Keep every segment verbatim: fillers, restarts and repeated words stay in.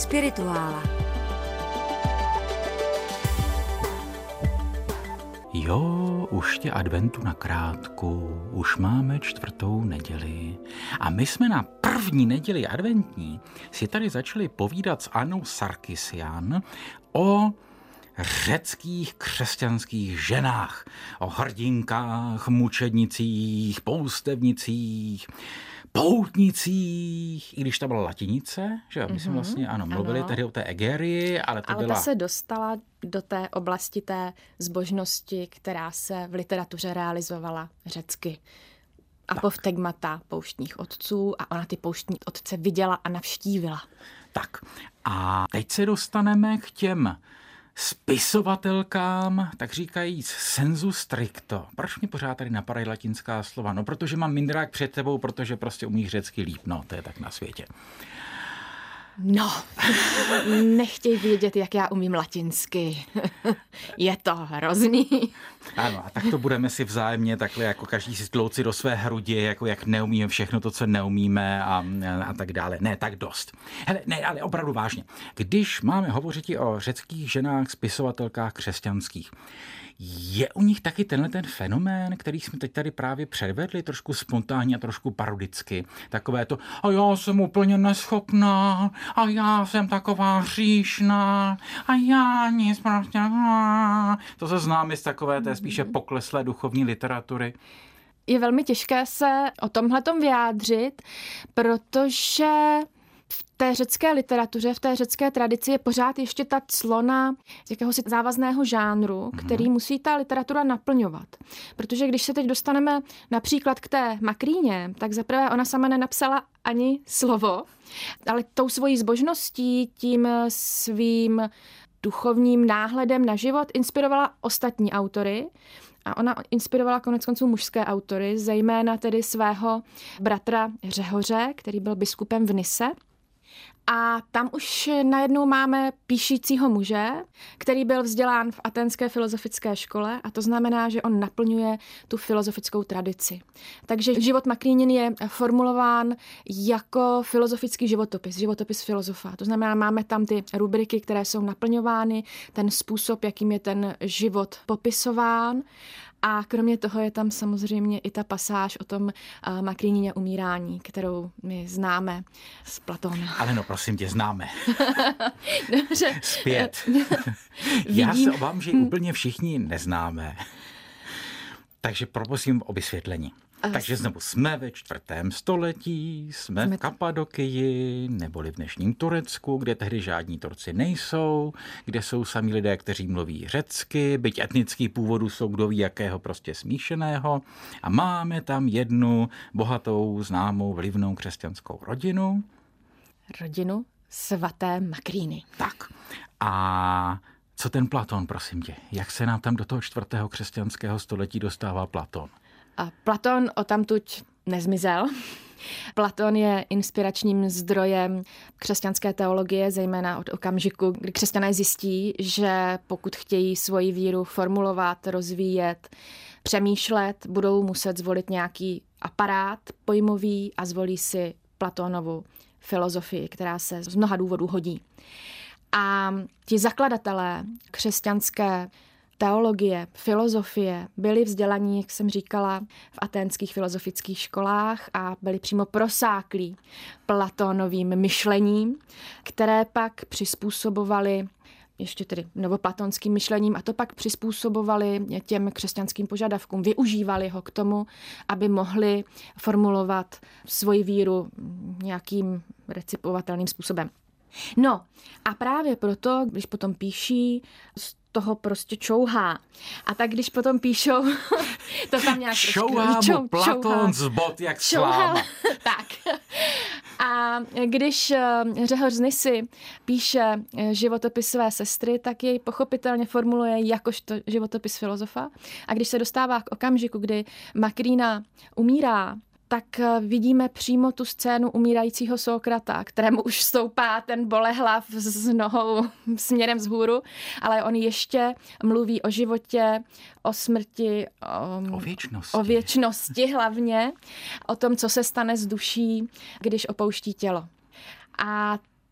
Spirituála. Jo, už tě adventu na krátku, už máme čtvrtou neděli. A my jsme na první neděli adventní si tady začali povídat s Annou Sarkisian o řeckých křesťanských ženách, o hrdinkách, mučednicích, poustevnicích, poutnicích, i když ta byla latinice, že my mm-hmm. jsme vlastně, ano, mluvili ano. tehdy o té Egerii, ale to ale byla... ta se dostala do té oblasti té zbožnosti, která se v literatuře realizovala řecky. Apoftegmata pouštních otců a ona ty pouštní otce viděla a navštívila. Tak a teď se dostaneme k těm spisovatelkám, tak říkajíc sensu stricto. Proč mě pořád tady napadají latinská slova? No, protože mám mindrák před tebou, protože prostě umíš řecky líp. No, to je tak na světě. No, nechtěj vědět, jak já umím latinsky. Je to hrozný. Ano, a tak to budeme si vzájemně takhle jako každý si tlouci do své hrudi, jako jak neumíme všechno to, co neumíme a, a tak dále. Ne, tak dost. Hele, ne, ale opravdu vážně. Když máme hovořit i o řeckých ženách, spisovatelkách křesťanských, je u nich taky tenhle ten fenomén, který jsme teď tady právě předvedli, trošku spontánně a trošku parodicky. Takové to, a já jsem úplně neschopná, a já jsem taková hříšná, a já nic prostě... To se známe z takové té spíše pokleslé duchovní literatury. Je velmi těžké se o tomhletom vyjádřit, protože v té řecké literatuře, v té řecké tradici je pořád ještě ta clona z jakéhosi závazného žánru, který musí ta literatura naplňovat. Protože když se teď dostaneme například k té Makríně, tak zaprvé ona sama nenapsala ani slovo, ale tou svojí zbožností, tím svým duchovním náhledem na život inspirovala ostatní autory. A ona inspirovala koneckonců mužské autory, zejména tedy svého bratra Řehoře, který byl biskupem v Nise. A tam už najednou máme píšícího muže, který byl vzdělán v aténské filozofické škole a to znamená, že on naplňuje tu filozofickou tradici. Takže život Makrínin je formulován jako filozofický životopis, životopis filozofa. To znamená, máme tam ty rubriky, které jsou naplňovány, ten způsob, jakým je ten život popisován. A kromě toho je tam samozřejmě i ta pasáž o tom uh, Makrínině umírání, kterou my známe z Platóna. Ale no, prosím tě, známe. Dobře. Zpět. Já se obávám, že úplně všichni neznáme. Takže poprosím o vysvětlení. Takže znovu jsme ve čtvrtém století, jsme v Kapadokii, neboli v dnešním Turecku, kde tehdy žádní Turci nejsou, kde jsou sami lidé, kteří mluví řecky, byť etnický původu jsou kdo ví jakého prostě smíšeného. A máme tam jednu bohatou, známou, vlivnou křesťanskou rodinu. Rodinu svaté Makríny. Tak. A co ten Platón, prosím tě? Jak se nám tam do toho čtvrtého křesťanského století dostává Platón? A Platón odtamtud nezmizel. Platón je inspiračním zdrojem křesťanské teologie, zejména od okamžiku, kdy křesťané zjistí, že pokud chtějí svoji víru formulovat, rozvíjet, přemýšlet, budou muset zvolit nějaký aparát pojmový a zvolí si Platónovu filozofii, která se z mnoha důvodů hodí. A ti zakladatelé křesťanské teologie, filozofie byli vzdělaní, jak jsem říkala, v aténských filozofických školách a byli přímo prosáklí Platónovým myšlením, které pak přizpůsobovali ještě tedy novoplatonským myšlením a to pak přizpůsobovali těm křesťanským požadavkům. Využívali ho k tomu, aby mohli formulovat svoji víru nějakým recipovatelným způsobem. No a právě proto, když potom píší, toho prostě čouhá. A tak když potom píšou, to tam nějak čouhá trošku... mu Platón z bod jak sláma. Tak. A když Řehoř z Nisy píše životopis své sestry, tak jej pochopitelně formuluje jakožto životopis filozofa. A když se dostává k okamžiku, kdy Makrína umírá, tak vidíme přímo tu scénu umírajícího Sokrata, kterému už stoupá ten bolehlav s nohou směrem vzhůru, ale on ještě mluví o životě, o smrti, o, o věčnosti. o věčnosti hlavně, o tom, co se stane s duší, když opouští tělo. A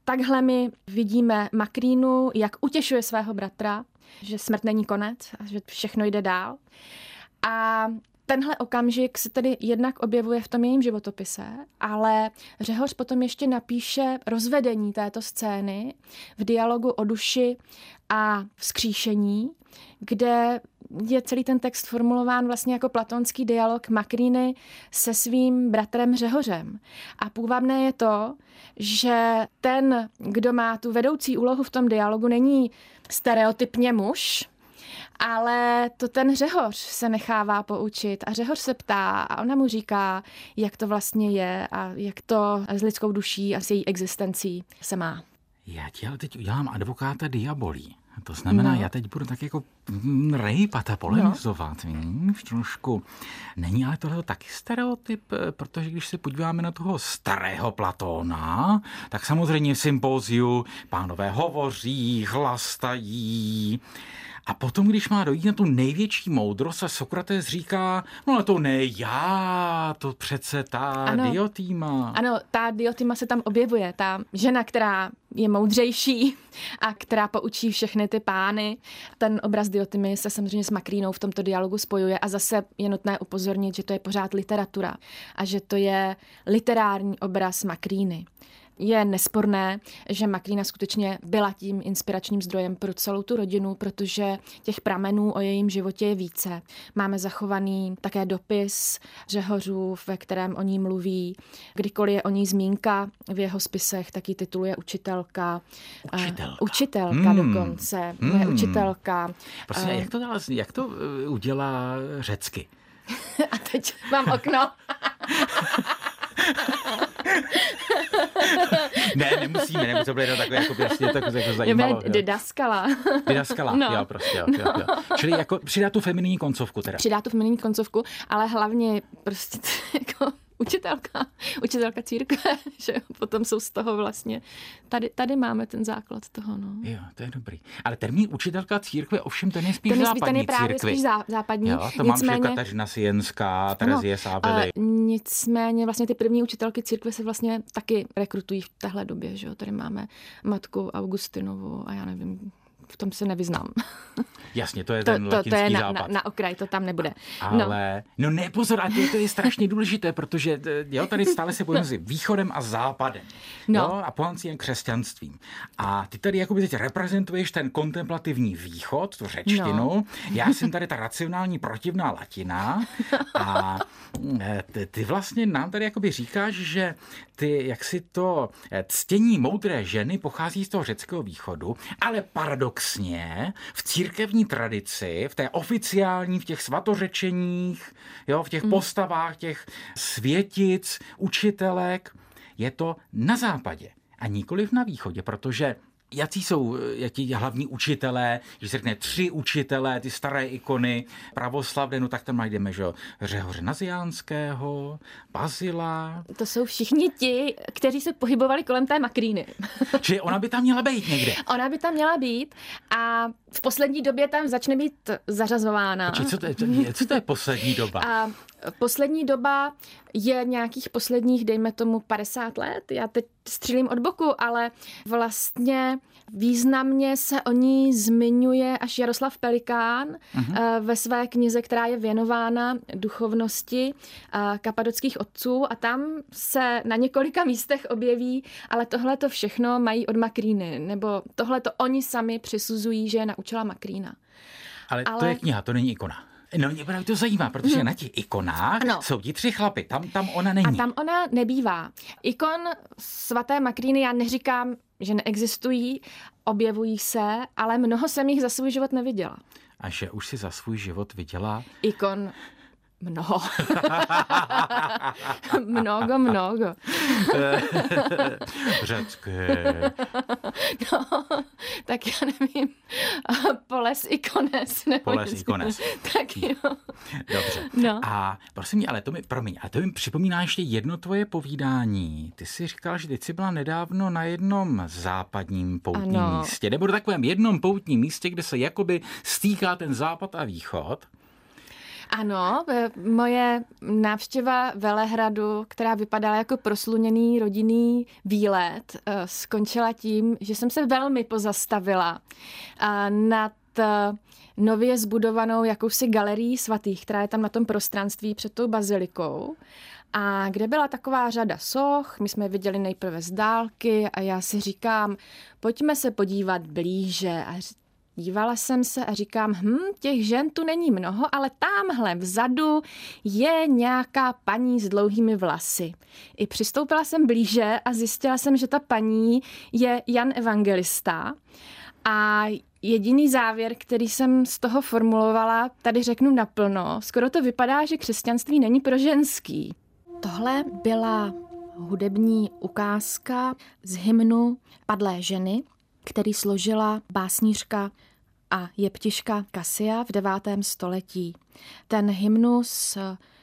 takhle my vidíme Makrínu, jak utěšuje svého bratra, že smrt není konec a že všechno jde dál. A tenhle okamžik se tedy jednak objevuje v tom jejím životopise, ale Řehoř potom ještě napíše rozvedení této scény v dialogu o duši a vzkříšení, kde je celý ten text formulován vlastně jako platonský dialog Makríny se svým bratrem Řehořem. A půvabné je to, že ten, kdo má tu vedoucí úlohu v tom dialogu, není stereotypně muž, ale to ten Řehoř se nechává poučit a Řehoř se ptá a ona mu říká, jak to vlastně je a jak to s lidskou duší a s její existencí se má. Já ti ale teď udělám advokáta diabolí. To znamená, no. já teď budu tak jako rejpat a polemizovat. No. Trošku. Není ale tohle taky stereotyp, protože když se podíváme na toho starého Platóna, tak samozřejmě v sympóziu pánové hovoří, chlastají. A potom, když má dojít na tu největší moudrost a Sokrates říká, no ale to ne já, to přece ta ano. Diotima. Ano, ta Diotima se tam objevuje, ta žena, která je moudřejší a která poučí všechny ty pány. Ten obraz Diotimy se samozřejmě s Makrínou v tomto dialogu spojuje a zase je nutné upozornit, že to je pořád literatura a že to je literární obraz Makríny. Je nesporné, že Makrína skutečně byla tím inspiračním zdrojem pro celou tu rodinu, protože těch pramenů o jejím životě je více. Máme zachovaný také dopis Řehořův, ve kterém o ní mluví. Kdykoliv je o ní zmínka v jeho spisech, tak ji tituluje učitelka. Učitelka. Uh, učitelka hmm. dokonce. Hmm. Moje učitelka. Prosím, uh, jak to dala, jak to udělá řecky? A teď mám okno. Ne, nemusíme, nemusíme, to bylo takové jako prostě tak jako zajímalo. Didaskala. Didaskala, no. jo, prostě, jo, jo, jo. Čili jako přidá tu feminínní koncovku teda. Přidá tu feminínní koncovku, ale hlavně prostě jako učitelka, učitelka církve, že jo, potom jsou z toho vlastně, tady, tady máme ten základ toho, no. Jo, to je dobrý. Ale termín učitelka církve, ovšem ten je spíš ten je, západní ten je právě církvi. Spíš zá, západní. Jo, to nicméně, mám, že Kateřina Sienská, Terezie Sábely. Nicméně vlastně ty první učitelky církve se vlastně taky rekrutují v téhle době, že jo, tady máme matku Augustinovu a já nevím, v tom se nevyznám. Jasně, to je to, ten to, latinský to je na, západ. Na, na okraj, to tam nebude. Ale, no, no ne, pozor, a to, to je strašně důležité, protože jo, tady stále se bojíme no. východem a západem. No. Jo, a pohanstvím křesťanstvím. A ty tady jakoby teď reprezentuješ ten kontemplativní východ, tu řečtinu. No. Já jsem tady ta racionální protivná latina a ty, ty vlastně nám tady jakoby říkáš, že ty, jak si to ctění moudré ženy pochází z toho řeckého východu, ale paradoxně v církevní tradici, v té oficiální, v těch svatořečeních, jo, v těch mm. postavách těch světic, učitelek, je to na západě a nikoliv na východě, protože jací jsou jaký hlavní učitelé, když se řekne tři učitelé, ty staré ikony pravoslavné, no tak tam najdeme, že Řehoře Naziánského, Bazila. To jsou všichni ti, kteří se pohybovali kolem té Makríny. Čili ona by tam měla být někde. Ona by tam měla být a v poslední době tam začne být zařazována. Počkej, co to je, co to je poslední doba? A poslední doba je nějakých posledních, dejme tomu, padesát let. Já teď střílím od boku, ale vlastně významně se o ní zmiňuje až Jaroslav Pelikán uh-huh. ve své knize, která je věnována duchovnosti kapadockých otců a tam se na několika místech objeví, ale tohle to všechno mají od Makríny, nebo tohle to oni sami přisuzují, že je naučila Makrína. Ale, ale to je kniha, to není ikona. No mě právě to zajímá, protože hmm. na těch ikonách ano. jsou ti tři chlapy, tam, tam ona není. A tam ona nebývá. Ikon svaté Makríny, já neříkám, že neexistují, objevují se, ale mnoho jsem jich za svůj život neviděla. A že už si za svůj život viděla? Ikon mnoho. mnogo, mnogo. Řecké. No, tak já nevím. Poles ikones. Poles ikones. Tak jo. Dobře. No. A prosím mě, ale to mi, promiň, ale to mi připomíná ještě jedno tvoje povídání. Ty jsi říkal, že teď jsi byla nedávno na jednom západním poutním ano. místě, nebo na takovém jednom poutním místě, kde se jakoby stýká ten západ a východ. Ano, moje návštěva Velehradu, která vypadala jako prosluněný rodinný výlet, skončila tím, že jsem se velmi pozastavila nad nově zbudovanou jakousi galerií svatých, která je tam na tom prostranství před tou bazilikou. A kde byla taková řada soch, my jsme je viděli nejprve z dálky a já si říkám, pojďme se podívat blíže. A dívala jsem se a říkám, hm, těch žen tu není mnoho, ale tamhle vzadu je nějaká paní s dlouhými vlasy. I přistoupila jsem blíže a zjistila jsem, že ta paní je Jan Evangelista. A jediný závěr, který jsem z toho formulovala, tady řeknu naplno. Skoro to vypadá, že křesťanství není pro ženský. Tohle byla hudební ukázka z hymnu Padlé ženy, který složila básnířka a jeptiška Cassia v devátém století. Ten hymnus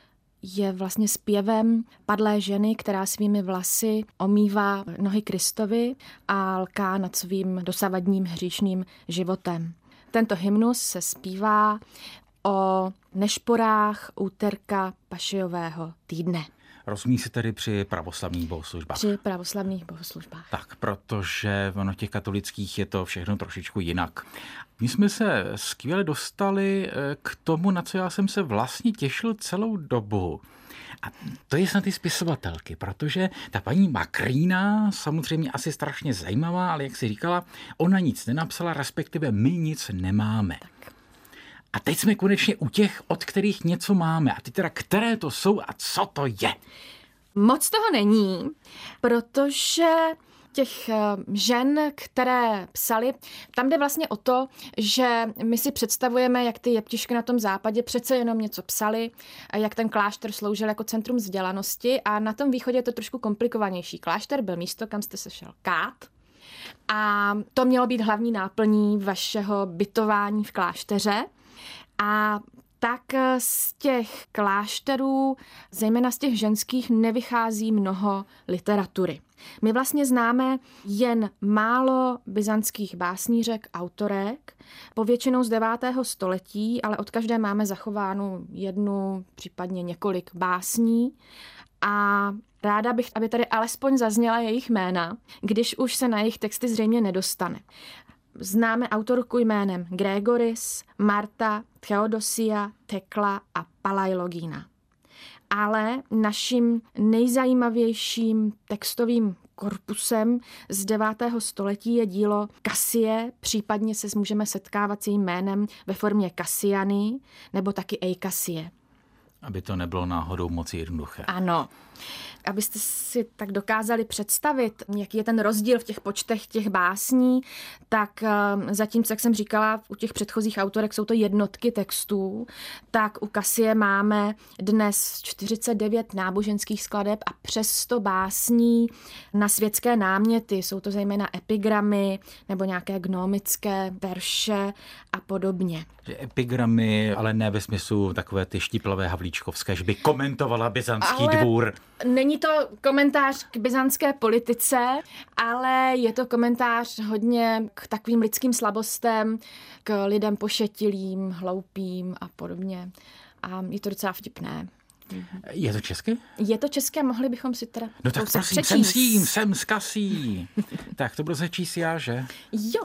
je vlastně zpěvem padlé ženy, která svými vlasy omývá nohy Kristovi a lká nad svým dosavadním hříšným životem. Tento hymnus se zpívá o nešporách úterka Pašijového týdne. Rozumí se tedy při pravoslavných bohoslužbách? Při pravoslavných bohoslužbách. Tak, protože ono těch katolických je to všechno trošičku jinak. My jsme se skvěle dostali k tomu, na co já jsem se vlastně těšil celou dobu. A to je snad ty spisovatelky, protože ta paní Makrýna, samozřejmě asi strašně zajímavá, ale jak si říkala, ona nic nenapsala, respektive my nic nemáme. Tak. A teď jsme konečně u těch, od kterých něco máme. A ty teda, které to jsou a co to je? Moc toho není, protože těch žen, které psaly, tam jde vlastně o to, že my si představujeme, jak ty jeptišky na tom západě přece jenom něco psaly, jak ten klášter sloužil jako centrum vzdělanosti a na tom východě je to trošku komplikovanější. Klášter byl místo, kam jste se šel kát a to mělo být hlavní náplní vašeho bytování v klášteře. A tak z těch klášterů, zejména z těch ženských, nevychází mnoho literatury. My vlastně známe jen málo byzantských básnířek, autorek, povětšinou z devátého století, ale od každé máme zachovánu jednu, případně několik básní. A ráda bych, aby tady alespoň zazněla jejich jména, když už se na jejich texty zřejmě nedostane. Známe autorku jménem Gregoris, Marta, Theodosia, Tekla a Palaiologína. Ale naším nejzajímavějším textovým korpusem z devátého století je dílo Cassie, případně se můžeme setkávat s jejím jménem ve formě Cassiany nebo taky Eikassie. Aby to nebylo náhodou moc jednoduché. Ano. Abyste si tak dokázali představit, jaký je ten rozdíl v těch počtech těch básní, tak zatímco, jak jsem říkala, u těch předchozích autorek jsou to jednotky textů, tak u Cassie máme dnes čtyřicet devět náboženských skladeb a přes sto básní na světské náměty. Jsou to zejména epigramy nebo nějaké gnomické verše a podobně. Epigramy, ale ne ve smyslu takové ty štíplavé havlíčkovské, že by komentovala byzantský ale dvůr. Není to komentář k byzantské politice, ale je to komentář hodně k takovým lidským slabostem, k lidem pošetilým, hloupým a podobně. A je to docela vtipné. Je to české? Je to české, mohli bychom si teda No tak prosím, přečíst. Jsem s tím, jsem s Cassie. Tak to budu se číst já, že? Jo.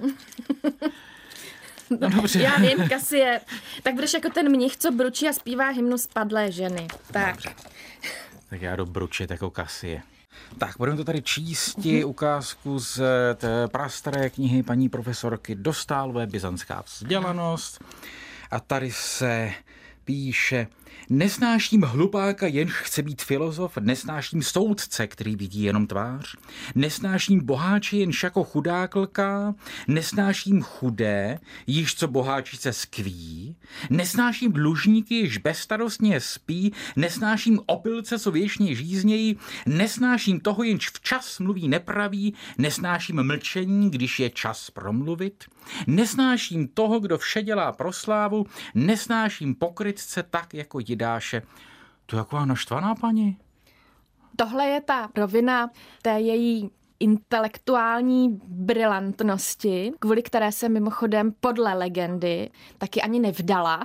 No dobře. Já vím, Cassie. Tak budeš jako ten mnich, co bručí a zpívá hymnu Padlé ženy. Tak. Dobře. Tak já jdu bručit jako Cassie. Tak, budeme to tady čísti ukázku z té prastaré knihy paní profesorky Dostálové Byzantská vzdělanost. A tady se píše: nesnáším hlupáka, jenž chce být filozof, nesnáším soudce, který vidí jenom tvář, nesnáším boháče, jenž jako chudák lká, nesnáším chudé, již co boháčice skví, nesnáším dlužníky, již bezstarostně spí, nesnáším opilce, co věčně žíznějí, nesnáším toho, jenž včas mluví nepraví, nesnáším mlčení, když je čas promluvit, nesnáším toho, kdo vše dělá pro slávu, nesnáším pokrytce tak, jako Jidáše. To je taková naštvaná paní. Tohle je ta rovina té její intelektuální brilantnosti, kvůli které se mimochodem podle legendy taky ani nevdala.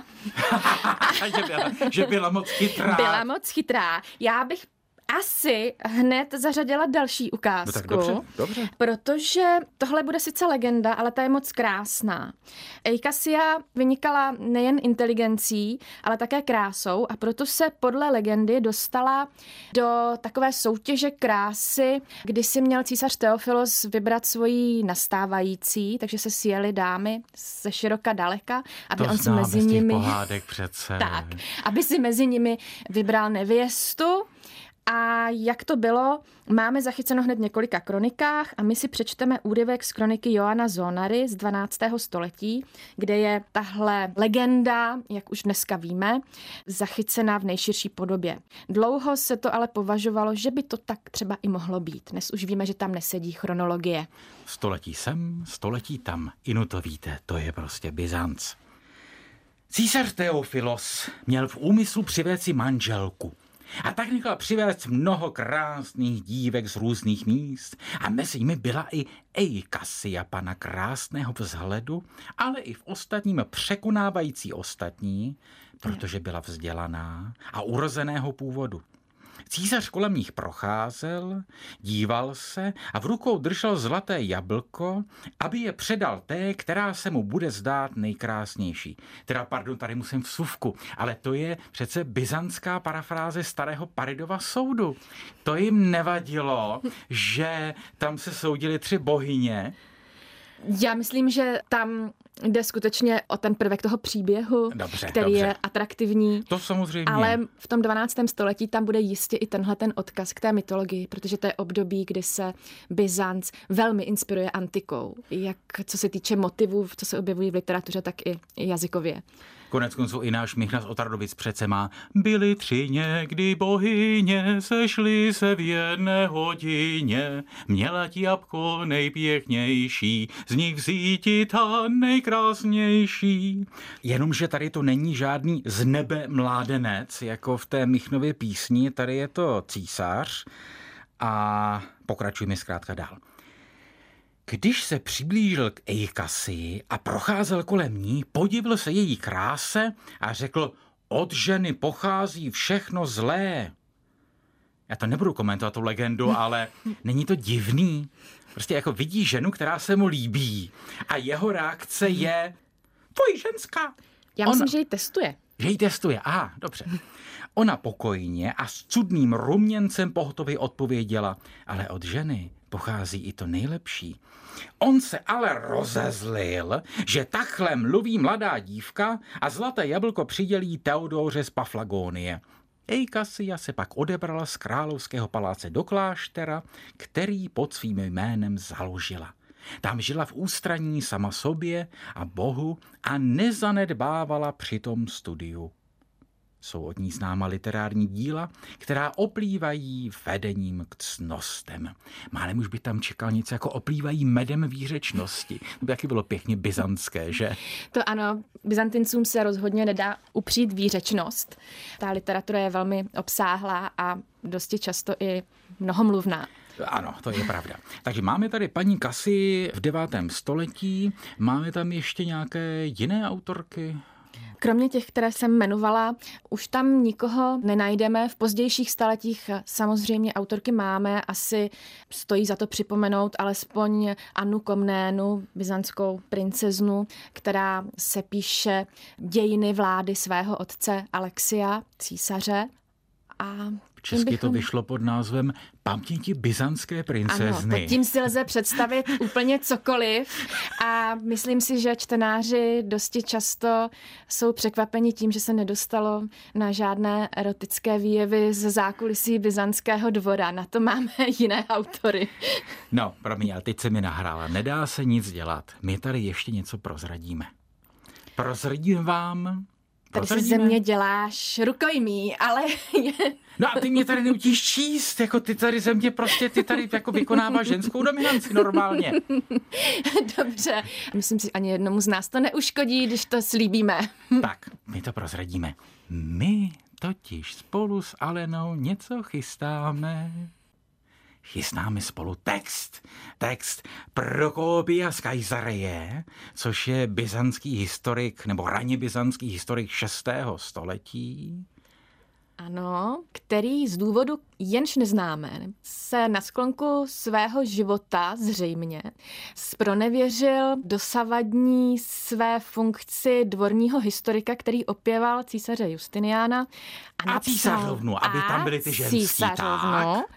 že, byla, že byla moc chytrá. Byla moc chytrá. Já bych asi hned zařadila další ukázku, no tak dobře, dobře. Protože tohle bude sice legenda, ale ta je moc krásná. Eikasia vynikala nejen inteligencí, ale také krásou a proto se podle legendy dostala do takové soutěže krásy, kdy si měl císař Teofilos vybrat svoji nastávající, takže se sjeli dámy ze široka daleka, aby to on si mezi nimi pohádek přece. Tak, aby si mezi nimi vybral nevěstu. A jak to bylo, máme zachyceno hned v několika kronikách a my si přečteme úryvek z kroniky Joana Zonary z dvanáctého století, kde je tahle legenda, jak už dneska víme, zachycena v nejširší podobě. Dlouho se to ale považovalo, že by to tak třeba i mohlo být. Dnes už víme, že tam nesedí chronologie. Století sem, století tam. Inu to víte, to je prostě Byzanc. Císař Teofilos měl v úmyslu přivést si manželku. A tak nechal přivést mnoho krásných dívek z různých míst a mezi nimi byla i Eikasia, pana krásného vzhledu, ale i v ostatním překonávající ostatní, protože byla vzdělaná a urozeného původu. Císař kolem nich procházel, díval se a v rukou držel zlaté jablko, aby je předal té, která se mu bude zdát nejkrásnější. Teda, pardon, tady musím vsuvku, ale to je přece byzantská parafráze starého Paridova soudu. To jim nevadilo, že tam se soudily tři bohyně. Já myslím, že tam jde skutečně o ten prvek toho příběhu, dobře, který dobře. je atraktivní. To samozřejmě. Ale v tom dvanáctém století tam bude jistě i tenhle ten odkaz k té mytologii, protože to je období, kdy se Byzanc velmi inspiruje antikou, jak co se týče motivů, co se objevují v literatuře, tak i jazykově. Konec konců i náš Michnas Otardovic přece má: byly tři někdy bohyně, sešly se v jedné hodině, měla ti jabko nejpěknější, z nich vzíti ta nejkrásnější. Jenomže tady to není žádný z nebe mládenec, jako v té Michnově písni, tady je to císař a pokračujeme zkrátka dál. Když se přiblížil k Eikasii a procházel kolem ní, podivil se její kráse a řekl: od ženy pochází všechno zlé. Já to nebudu komentovat, tu legendu, ale není to divný? Prostě jako vidí ženu, která se mu líbí a jeho reakce je: tvoji ženská. Já myslím, Ona... že ji testuje. Že ji testuje, aha, dobře. Ona pokojně a s cudným ruměncem pohotově odpověděla: ale od ženy pochází i to nejlepší. On se ale rozezlil, že takhle mluví mladá dívka a zlaté jablko přidělí Teodoře z Paflagonie. Eikasia se pak odebrala z královského paláce do kláštera, který pod svým jménem založila. Tam žila v ústraní sama sobě a Bohu a nezanedbávala při tom studiu. Jsou od ní známa literární díla, která oplývají vedením k ctnostem. Málem už by tam čekal něco jako oplývají medem výřečnosti. To by taky bylo pěkně byzantské, že? To ano, Byzantincům se rozhodně nedá upřít výřečnost. Ta literatura je velmi obsáhlá a dosti často i mnohomluvná. Ano, to je pravda. Takže máme tady paní Kasii v devátém století. Máme tam ještě nějaké jiné autorky? Kromě těch, které jsem jmenovala, už tam nikoho nenajdeme. V pozdějších staletích samozřejmě autorky máme. Asi stojí za to připomenout alespoň Annu Komnénu, byzantskou princeznu, která se píše dějiny vlády svého otce Alexia, císaře. A česky bychom... to vyšlo pod názvem Paměti byzantské princezny. Ano, tím si lze představit úplně cokoliv a myslím si, že čtenáři dosti často jsou překvapeni tím, že se nedostalo na žádné erotické výjevy z zákulisí byzantského dvora. Na to máme jiné autory. No, promiň, ale teď se mi nahrála. Nedá se nic dělat. My tady ještě něco prozradíme. Prozradím vám... Tady si ze mě děláš rukojmí, ale... No a ty mě tady neutíš číst, jako ty tady ze mě prostě, ty tady jako vykonáváš ženskou dominanci normálně. Dobře, myslím si, ani jednomu z nás to neuškodí, když to slíbíme. Tak, my to prozradíme. My totiž spolu s Alenou něco chystáme. chystáme spolu text. Text Prokopia z Kajsareje, což je byzantský historik, nebo raně byzantský historik šestého století. Ano, který z důvodu jenž neznámé se na sklonku svého života zřejmě zpronevěřil dosavadní své funkci dvorního historika, který opěval císaře Justiniána a, a císařovnu, aby tam byly ty ženský, císařovnu, tak.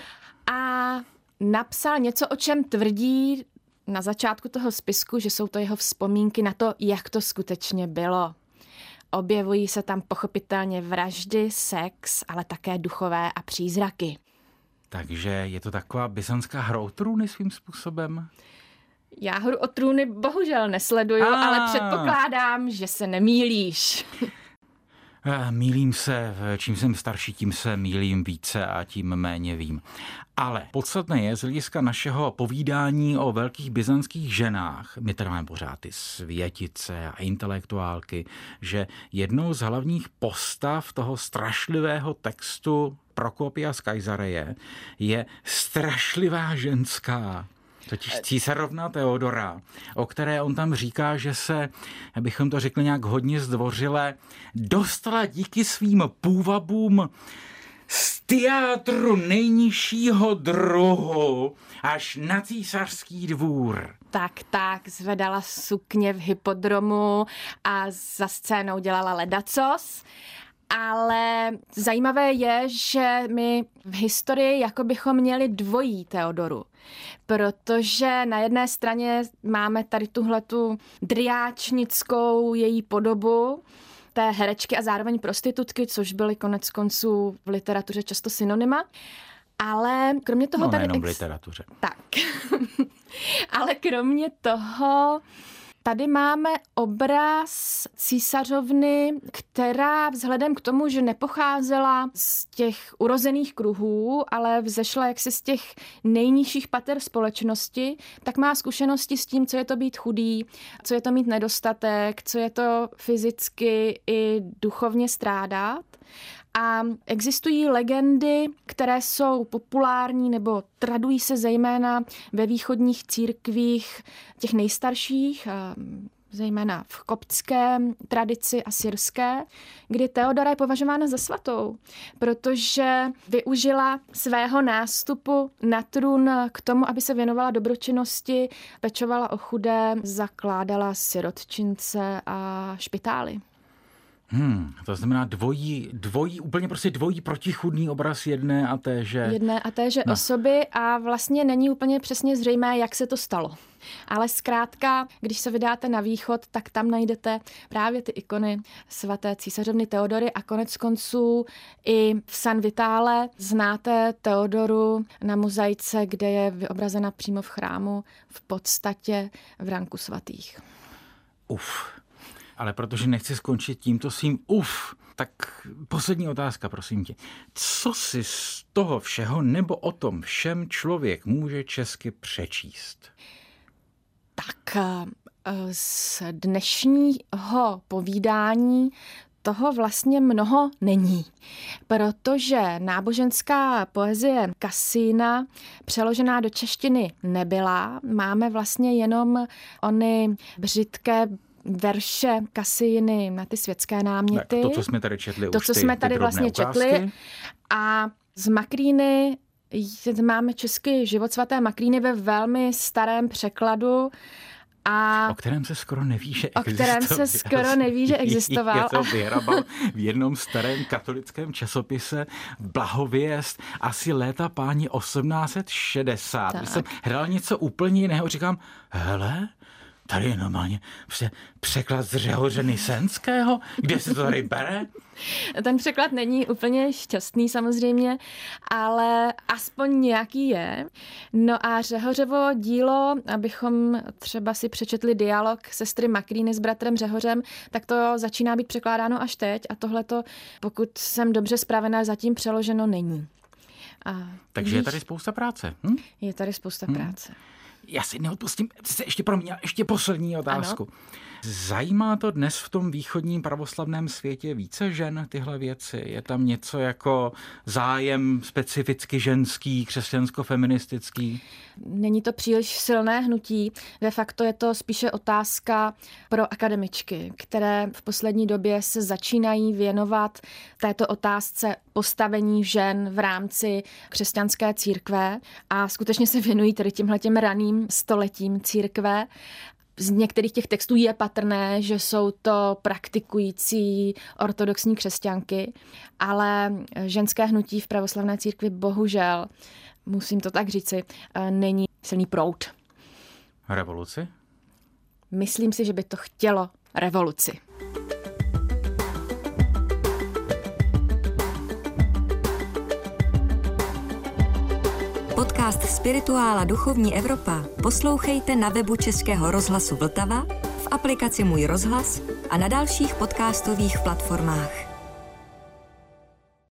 A napsal něco, o čem tvrdí na začátku toho spisku, že jsou to jeho vzpomínky na to, jak to skutečně bylo. Objevují se tam pochopitelně vraždy, sex, ale také duchové a přízraky. Takže je to taková byzantská hra o trůny svým způsobem? Já hru o trůny bohužel nesleduju, a. ale předpokládám, že se nemýlíš. Mýlím se, čím jsem starší, tím se mýlím více a tím méně vím. Ale podstatné je z hlediska našeho povídání o velkých byzantských ženách, my tady máme pořád ty světice a intelektuálky, že jednou z hlavních postav toho strašlivého textu Prokopia z Kajsareje je strašlivá ženská. Totiž císařovna Teodora, o které on tam říká, že se, abychom to řekli nějak hodně zdvořile, dostala díky svým půvabům z teátru nejnižšího druhu až na císařský dvůr. Tak, tak, zvedala sukně v hypodromu a za scénou dělala ledacos. Ale zajímavé je, že my v historii jako bychom měli dvojí Teodoru, protože na jedné straně máme tady tuhletu driáčnickou její podobu, té herečky a zároveň prostitutky, což byly konec konců v literatuře často synonyma. Ale kromě toho no, tady... nejenom Ex... v literatuře. Tak. Ale kromě toho... Tady máme obraz císařovny, která vzhledem k tomu, že nepocházela z těch urozených kruhů, ale vzešla jaksi z těch nejnižších pater společnosti, tak má zkušenosti s tím, co je to být chudý, co je to mít nedostatek, co je to fyzicky i duchovně strádat. A existují legendy, které jsou populární nebo tradují se zejména ve východních církvích těch nejstarších, zejména v koptské tradici a syrské, kdy Teodora je považována za svatou, protože využila svého nástupu na trůn k tomu, aby se věnovala dobročinnosti, pečovala o chudé, zakládala sirotčince a špitály. Hmm, to znamená dvojí, dvojí, úplně prostě dvojí protichůdný obraz jedné a téže. Jedné a téže no. osoby a vlastně není úplně přesně zřejmé, jak se to stalo. Ale zkrátka, když se vydáte na východ, tak tam najdete právě ty ikony svaté císařovny Teodory a konec konců i v San Vitále znáte Teodoru na mozaice, kde je vyobrazena přímo v chrámu v podstatě v ranku svatých. Uf. Ale protože nechci skončit tímto svým uf, tak poslední otázka, prosím tě. Co si z toho všeho nebo o tom všem člověk může česky přečíst? Tak z dnešního povídání toho vlastně mnoho není, protože náboženská poezie Kassína přeložená do češtiny nebyla. Máme vlastně jenom ony břitké verše Kassíny na ty světské náměty. Tak to, co jsme tady četli, to, už co ty, jsme ty tady vlastně ukázky. četli. A z Makríny máme český Život svaté Makríny ve velmi starém překladu. A o kterém se skoro neví, že existoval. O kterém se skoro neví, že existoval. Je to vyhrabal v jednom starém katolickém časopise Blahověst asi léta páni osmnáct set šedesát. Když jsem hrál něco úplně jiného, říkám, hele, tady je normálně překlad z Řehoře Nysenského, kde se to tady bere? Ten překlad není úplně šťastný samozřejmě, ale aspoň nějaký je. No a Řehořevo dílo, abychom třeba si přečetli dialog sestry Makríny s bratrem Řehořem, tak to začíná být překládáno až teď a tohleto, pokud jsem dobře spravená, zatím přeloženo není. A Takže víš, je tady spousta práce. Hm? Je tady spousta hm. práce. Já si neodpustím, se ještě promiň, ještě poslední otázku. Ano. Zajímá to dnes v tom východním pravoslavném světě více žen tyhle věci? Je tam něco jako zájem specificky ženský, křesťansko-feministický? Není to příliš silné hnutí. De facto je to spíše otázka pro akademičky, které v poslední době se začínají věnovat této otázce postavení žen v rámci křesťanské církve a skutečně se věnují tedy těmhletěm raným stoletím církve. Z některých těch textů je patrné, že jsou to praktikující ortodoxní křesťanky, ale ženské hnutí v pravoslavné církvi bohužel, musím to tak říci, není silný proud. Revoluci? Myslím si, že by to chtělo revoluci. Podcast Spirituála Duchovní Evropa poslouchejte na webu Českého rozhlasu Vltava, v aplikaci Můj rozhlas a na dalších podcastových platformách.